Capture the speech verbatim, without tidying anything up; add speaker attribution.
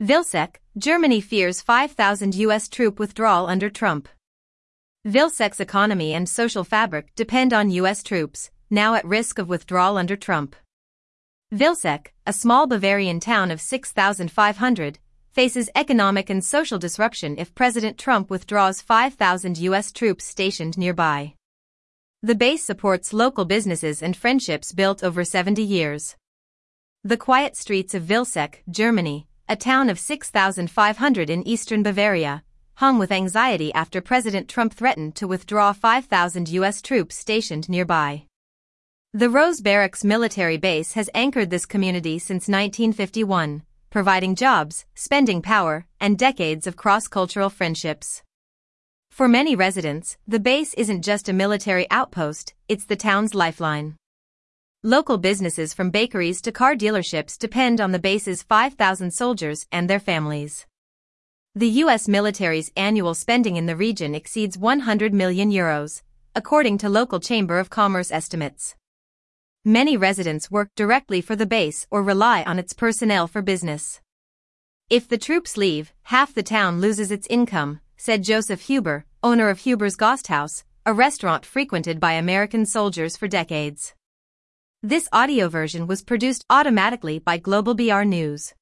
Speaker 1: Vilseck, Germany fears five thousand U S troop withdrawal under Trump. Vilseck's economy and social fabric depend on U S troops, now at risk of withdrawal under Trump. Vilseck, a small Bavarian town of six thousand five hundred, faces economic and social disruption if President Trump withdraws five thousand U S troops stationed nearby. The base supports local businesses and friendships built over seventy years. The quiet streets of Vilseck, Germany, a town of six thousand five hundred in eastern Bavaria, hum with anxiety after President Trump threatened to withdraw five thousand U S troops stationed nearby. The Rose Barracks military base has anchored this community since nineteen fifty-one, providing jobs, spending power, and decades of cross-cultural friendships. For many residents, the base isn't just a military outpost, it's the town's lifeline. Local businesses from bakeries to car dealerships depend on the base's five thousand soldiers and their families. The U S military's annual spending in the region exceeds one hundred million euros, according to local Chamber of Commerce estimates. Many residents work directly for the base or rely on its personnel for business. If the troops leave, half the town loses its income, said Joseph Huber, owner of Huber's Gasthaus, a restaurant frequented by American soldiers for decades. This audio version was produced automatically by Global B R News.